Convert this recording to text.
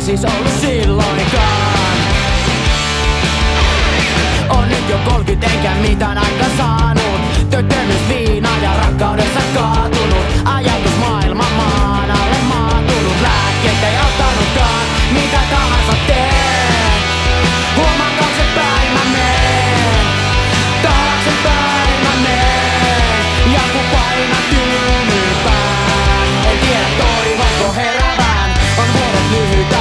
siis ollut silloinkaan. On nyt jo 30 enkä mitään aika saanut. Työttömyys, viina ja rakkaudessa kaatunut. Ajatus maailman maan alle maatunut. Lääkkeet ei auttanutkaan, mitä tahansa teen. Huomaan taaksepäin mä meen. Taaksepäin mä meen. Ja kun painat tyynnypään, en tiedä toivonko herävään. On vuorot lyhyt.